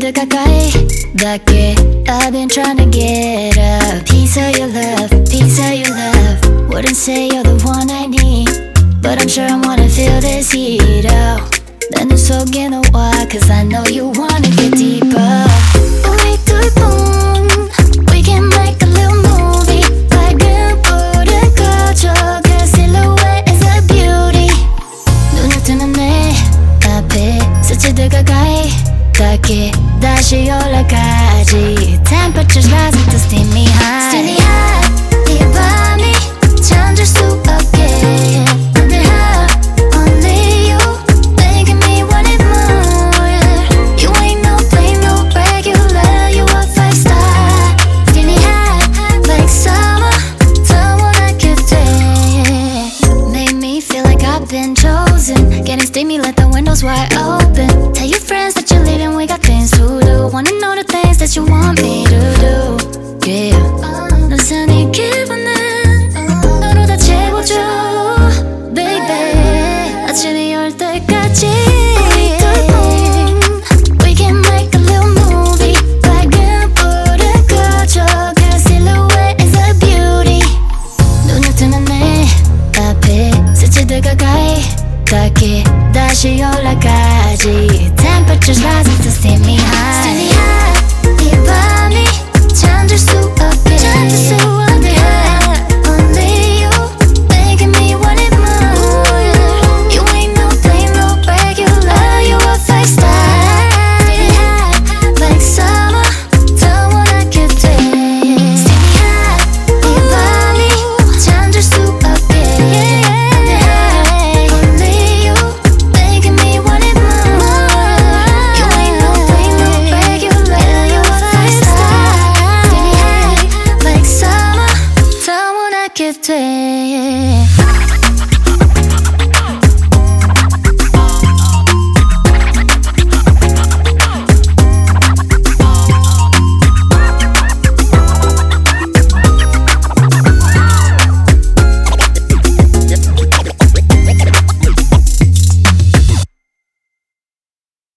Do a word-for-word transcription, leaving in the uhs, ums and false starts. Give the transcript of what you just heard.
더 가까이 닿게 I've been trying to get a piece of your love, piece of your love. Wouldn't say you're the one I need, but I'm sure I wanna feel this heat out. 내 눈 속에 너와 cause I know you wanna get deeper. 우리 둘뿐 We can make a little movie. 밝은 불을 꺼줘 그 silhouette is a beauty. 눈을 뜨는 내 앞에 스치듯 가까이 닿게 다시 올라가지. Temperature's rising to steam me high. Steam me high. 이 밤이 잠들 수 없게. Under her, only you making me want it more. You ain't no flame, no regular. You a five star. Steam me high like summer. 더워하게 돼. Made me feel like I've been chosen. Getting steamy, let the windows wide open. Tell your friends that you're leaving, we got things to do. Wanna know the things that you want me to do, yeah.